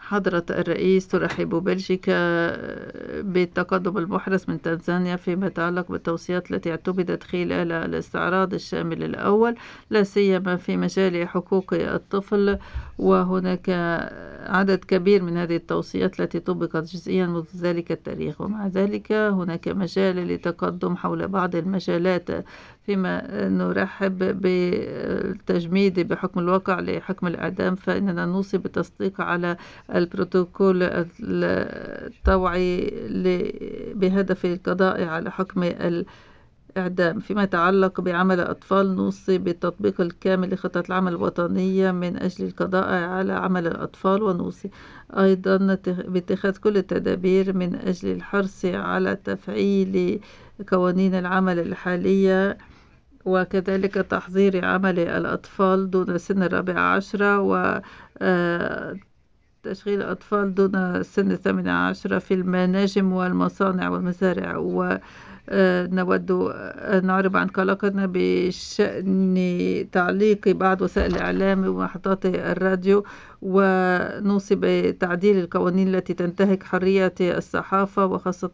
حضرة الرئيس، ترحب بلجيكا بالتقدم المحرز من تنزانيا فيما يتعلق بالتوصيات التي اعتمدت خلال الاستعراض الشامل الأول، لا سيما في مجال حقوق الطفل. وهناك عدد كبير من هذه التوصيات التي طبقت جزئيا منذ ذلك التاريخ، ومع ذلك هناك مجال للتقدم حول بعض المجالات، فيما نرحب بالتجميد بحكم الواقع لحكم الإعدام، فإننا نوصي بالتصديق على البروتوكول الطوعي بهدف القضاء على حكم الإعدام. فيما يتعلق بعمل الأطفال، نوصي بالتطبيق الكامل لخطة العمل الوطنية من أجل القضاء على عمل الأطفال، ونوصي أيضا باتخاذ كل التدابير من أجل الحرص على تفعيل قوانين العمل الحالية، وكذلك تحظير عمل الأطفال دون سن 14، و تشغيل الأطفال دون سن 18 في المناجم والمصانع والمزارع. ونود أن نعرب عن قلقنا بشأن تعليق بعض وسائل الإعلام ومحطات الراديو، ونوصي بتعديل القوانين التي تنتهك حرية الصحافة، وخاصة